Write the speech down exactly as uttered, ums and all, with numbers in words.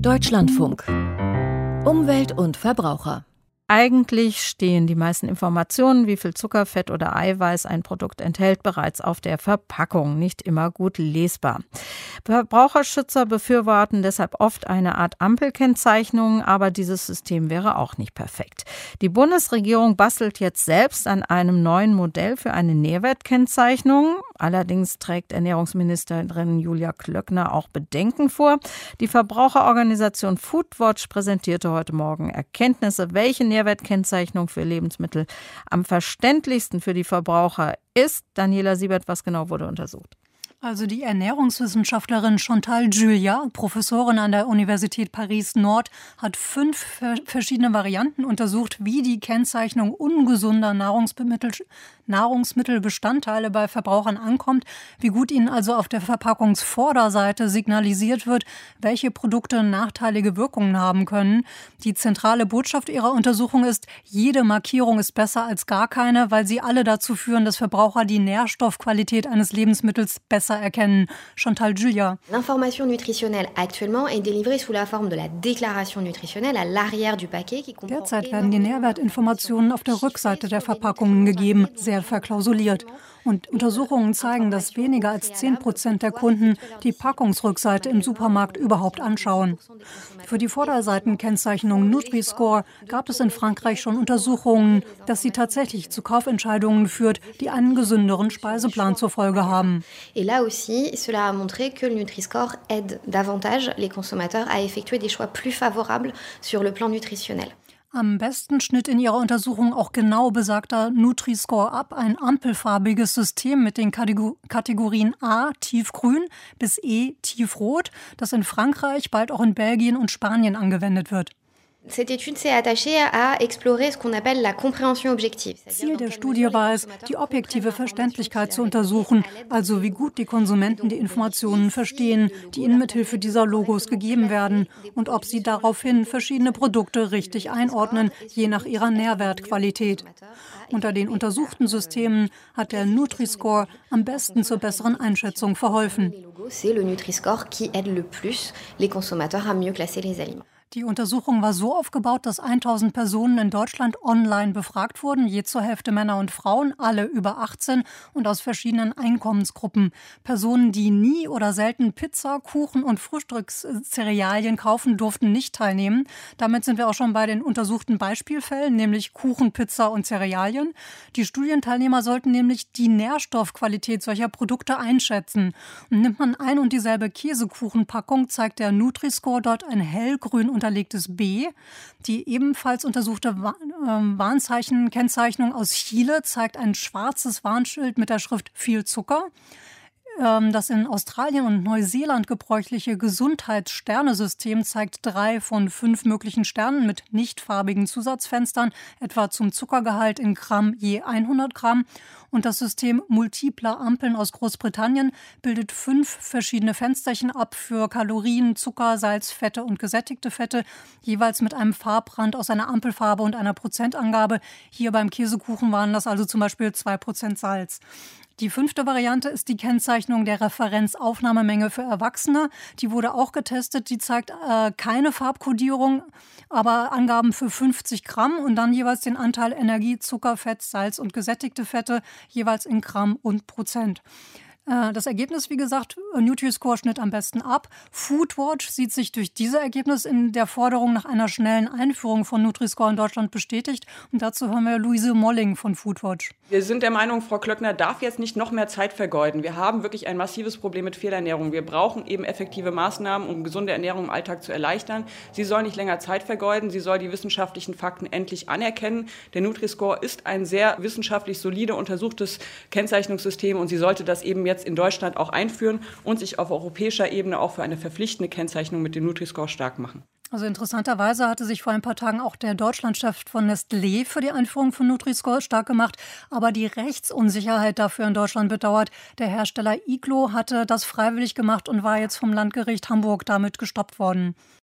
Deutschlandfunk. Umwelt und Verbraucher. Eigentlich stehen die meisten Informationen, wie viel Zucker, Fett oder Eiweiß ein Produkt enthält, bereits auf der Verpackung. Nicht immer gut lesbar. Verbraucherschützer befürworten deshalb oft eine Art Ampelkennzeichnung, aber dieses System wäre auch nicht perfekt. Die Bundesregierung bastelt jetzt selbst an einem neuen Modell für eine Nährwertkennzeichnung. Allerdings trägt Ernährungsministerin Julia Klöckner auch Bedenken vor. Die Verbraucherorganisation Foodwatch präsentierte heute Morgen Erkenntnisse, welche Nährwertkennzeichnung für Lebensmittel am verständlichsten für die Verbraucher ist. Daniela Siebert, was genau wurde untersucht? Also die Ernährungswissenschaftlerin Chantal Julia, Professorin an der Universität Paris-Nord, hat fünf verschiedene Varianten untersucht, wie die Kennzeichnung ungesunder Nahrungsmittel, Nahrungsmittelbestandteile bei Verbrauchern ankommt, wie gut ihnen also auf der Verpackungsvorderseite signalisiert wird, welche Produkte nachteilige Wirkungen haben können. Die zentrale Botschaft ihrer Untersuchung ist, jede Markierung ist besser als gar keine, weil sie alle dazu führen, dass Verbraucher die Nährstoffqualität eines Lebensmittels besser erkennen. Chantal Julia. L'information nutritionnelle actuellement est délivrée sous la forme de la déclaration nutritionnelle à l'arrière du paquet. Derzeit werden die Nährwertinformationen auf der Rückseite der Verpackungen gegeben, sehr verklausuliert. Und Untersuchungen zeigen, dass weniger als zehn Prozent der Kunden die Packungsrückseite im Supermarkt überhaupt anschauen. Für die Vorderseitenkennzeichnung Nutri-Score gab es in Frankreich schon Untersuchungen, dass sie tatsächlich zu Kaufentscheidungen führt, die einen gesünderen Speiseplan zur Folge haben. Et là aussi, cela a montré que le Nutri-Score aide davantage les consommateurs à effectuer des choix plus favorables sur le plan nutritionnel. Am besten schnitt in ihrer Untersuchung auch genau besagter Nutri-Score ab, ein ampelfarbiges System mit den Kategorien A, tiefgrün, bis E, tiefrot, das in Frankreich, bald auch in Belgien und Spanien angewendet wird. Cette étude s'est attachée à explorer ce qu'on appelle la compréhension objective. Ziel der Studie war es, die objektive Verständlichkeit zu untersuchen, also wie gut die Konsumenten die Informationen verstehen, die ihnen mithilfe dieser Logos gegeben werden und ob sie daraufhin verschiedene Produkte richtig einordnen, je nach ihrer Nährwertqualität. Unter den untersuchten Systemen hat der Nutri-Score am besten zur besseren Einschätzung verholfen. C'est le Nutri-Score qui aide le plus les consommateurs à mieux classer les aliments. Die Untersuchung war so aufgebaut, dass tausend Personen in Deutschland online befragt wurden, je zur Hälfte Männer und Frauen, alle über achtzehn und aus verschiedenen Einkommensgruppen. Personen, die nie oder selten Pizza, Kuchen und Frühstückscerealien kaufen, durften nicht teilnehmen. Damit sind wir auch schon bei den untersuchten Beispielfällen, nämlich Kuchen, Pizza und Cerealien. Die Studienteilnehmer sollten nämlich die Nährstoffqualität solcher Produkte einschätzen. Und nimmt man ein und dieselbe Käsekuchenpackung, zeigt der Nutri-Score dort ein hellgrün unterlegtes B. Die ebenfalls untersuchte Warnzeichen-Kennzeichnung aus Chile zeigt ein schwarzes Warnschild mit der Schrift viel Zucker. Das in Australien und Neuseeland gebräuchliche Gesundheitssternesystem zeigt drei von fünf möglichen Sternen mit nicht farbigen Zusatzfenstern, etwa zum Zuckergehalt in Gramm je hundert Gramm. Und das System multipler Ampeln aus Großbritannien bildet fünf verschiedene Fensterchen ab für Kalorien, Zucker, Salz, Fette und gesättigte Fette, jeweils mit einem Farbrand aus einer Ampelfarbe und einer Prozentangabe. Hier beim Käsekuchen waren das also zum Beispiel zwei Prozent Salz. Die fünfte Variante ist die Kennzeichnung der Referenzaufnahmemenge für Erwachsene. Die wurde auch getestet. Die zeigt äh, keine Farbkodierung, aber Angaben für fünfzig Gramm und dann jeweils den Anteil Energie, Zucker, Fett, Salz und gesättigte Fette jeweils in Gramm und Prozent. Das Ergebnis, wie gesagt, Nutri-Score schnitt am besten ab. Foodwatch sieht sich durch dieses Ergebnis in der Forderung nach einer schnellen Einführung von Nutri-Score in Deutschland bestätigt. Und dazu hören wir Luise Molling von Foodwatch. Wir sind der Meinung, Frau Klöckner darf jetzt nicht noch mehr Zeit vergeuden. Wir haben wirklich ein massives Problem mit Fehlernährung. Wir brauchen eben effektive Maßnahmen, um gesunde Ernährung im Alltag zu erleichtern. Sie soll nicht länger Zeit vergeuden. Sie soll die wissenschaftlichen Fakten endlich anerkennen. Der Nutri-Score ist ein sehr wissenschaftlich solide untersuchtes Kennzeichnungssystem und sie sollte das eben jetzt jetzt in Deutschland auch einführen und sich auf europäischer Ebene auch für eine verpflichtende Kennzeichnung mit dem Nutri-Score stark machen. Also interessanterweise hatte sich vor ein paar Tagen auch der Deutschlandchef von Nestlé für die Einführung von Nutri-Score stark gemacht, aber die Rechtsunsicherheit dafür in Deutschland bedauert. Der Hersteller Iglo hatte das freiwillig gemacht und war jetzt vom Landgericht Hamburg damit gestoppt worden.